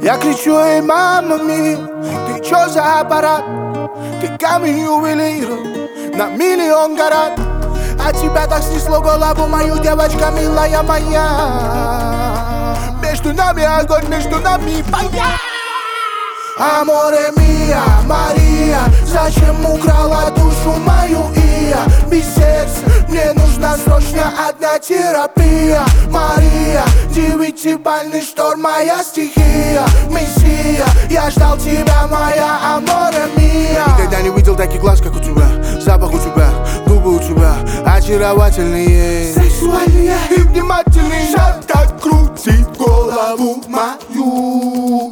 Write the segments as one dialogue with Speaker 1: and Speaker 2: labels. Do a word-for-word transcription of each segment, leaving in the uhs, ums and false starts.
Speaker 1: Я кричу: эй, мама ми, ты чё за аппарат? Ты камень ювелиров на миллион карат. А тебя так снесло голову мою, девочка милая моя. Между нами огонь, между нами погня. Аморе мия, Мария, зачем украла душу мою? И я без сердца, мне нужна срочно одна терапия. Мария, девятибальный шторм, моя стихия. Мессия, я ждал тебя, моя аморе мия. Никогда не видел таких глаз, как у тебя. Запах у тебя, губы у тебя очаровательные, сексуальные и внимательные. Шаг так крутит голову мою.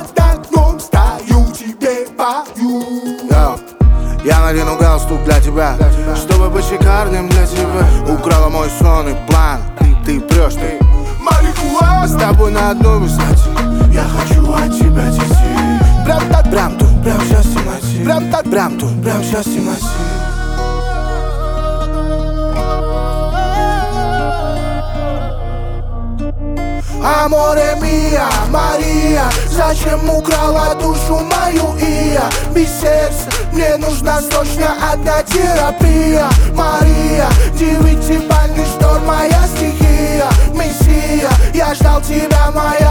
Speaker 1: Я надену галстук для тебя, чтобы быть шикарным для тебя. Украла мой сон и план, ты, ты прешь, ты марихуана. Мы с тобой на одной высоте. Я хочу от тебя детей. Прям так, прям тут, прям сейчас в темноте. Прям так, прям тут, прям сейчас в темноте. Аморе мия, Мария, зачем украла душу мою? И я без сердца, мне нужна срочно одна терапия. Мария, девятибальный шторм, моя стихия. Мессия, я ждал тебя, моя